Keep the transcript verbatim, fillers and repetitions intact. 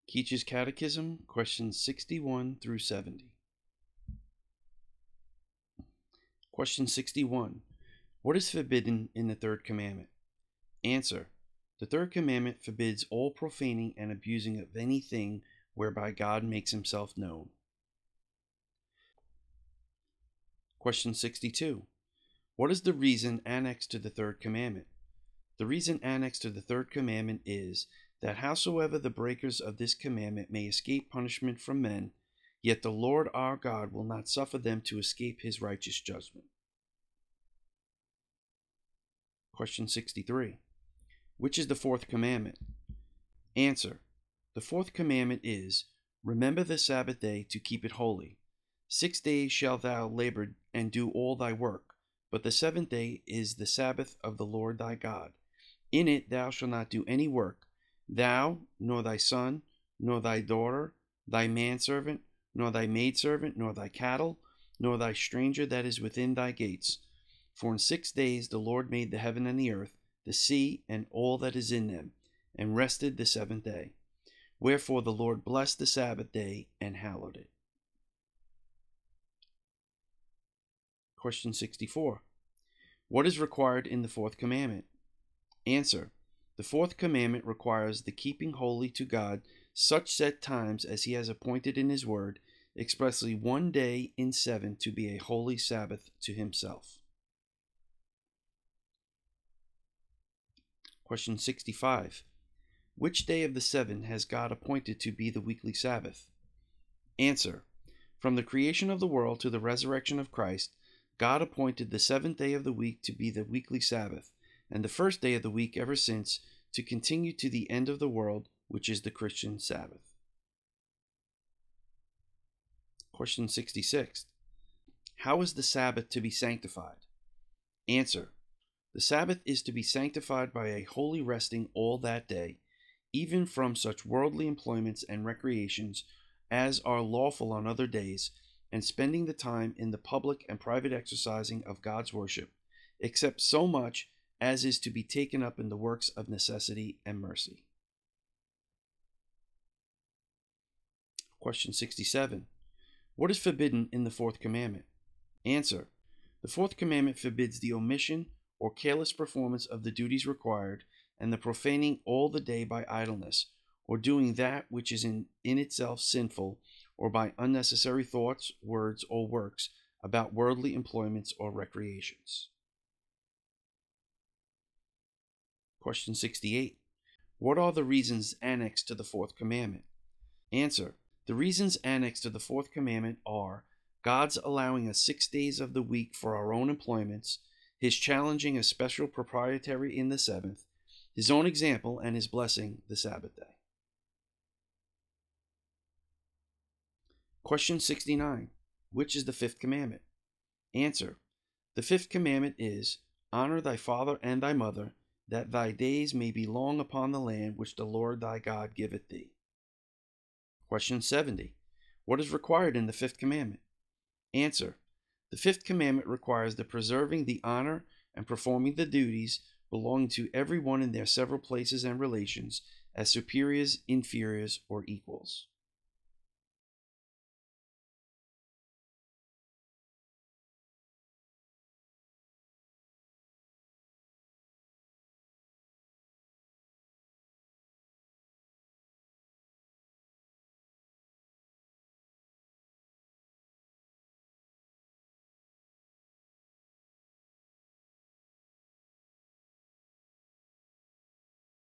Keach's Catechism, questions sixty-one through seventy. Question sixty-one. What is forbidden in the third commandment? Answer. The third commandment forbids all profaning and abusing of anything whereby God makes himself known. Question sixty-two. What is the reason annexed to the third commandment? The reason annexed to the third commandment is that howsoever the breakers of this commandment may escape punishment from men, yet the Lord our God will not suffer them to escape his righteous judgment. Question sixty-three. Which is the fourth commandment? Answer. The fourth commandment is, Remember the Sabbath day to keep it holy. Six days shalt thou labor and do all thy work, but the seventh day is the Sabbath of the Lord thy God. In it thou shalt not do any work, thou, nor thy son, nor thy daughter, thy manservant, nor thy maidservant, nor thy cattle, nor thy stranger that is within thy gates. For in six days the Lord made the heaven and the earth, the sea, and all that is in them, and rested the seventh day. Wherefore the Lord blessed the Sabbath day and hallowed it. Question sixty-four. What is required in the fourth commandment? Answer. The fourth commandment requires the keeping holy to God such set times as he has appointed in his word, expressly one day in seven to be a holy Sabbath to himself. Question sixty-five. Which day of the seven has God appointed to be the weekly Sabbath? Answer. From the creation of the world to the resurrection of Christ, God appointed the seventh day of the week to be the weekly Sabbath, and the first day of the week ever since to continue to the end of the world, which is the Christian Sabbath. Question sixty-six. How is the Sabbath to be sanctified? Answer. The Sabbath is to be sanctified by a holy resting all that day, even from such worldly employments and recreations as are lawful on other days, and spending the time in the public and private exercising of God's worship, except so much as is to be taken up in the works of necessity and mercy. Question sixty-seven. What is forbidden in the fourth commandment? Answer. The fourth commandment forbids the omission or careless performance of the duties required, and the profaning all the day by idleness, or doing that which is in, in itself sinful, or by unnecessary thoughts, words, or works about worldly employments or recreations. Question sixty-eight. What are the reasons annexed to the fourth commandment? Answer. The reasons annexed to the fourth commandment are God's allowing us six days of the week for our own employments, his challenging a special proprietary in the seventh, his own example, and his blessing the Sabbath day. Question sixty-nine. Which is the fifth commandment? Answer. The fifth commandment is, Honor thy father and thy mother, that thy days may be long upon the land which the Lord thy God giveth thee. Question seventy. What is required in the fifth commandment? Answer. The fifth commandment requires the preserving the honor and performing the duties belonging to every one in their several places and relations as superiors, inferiors, or equals.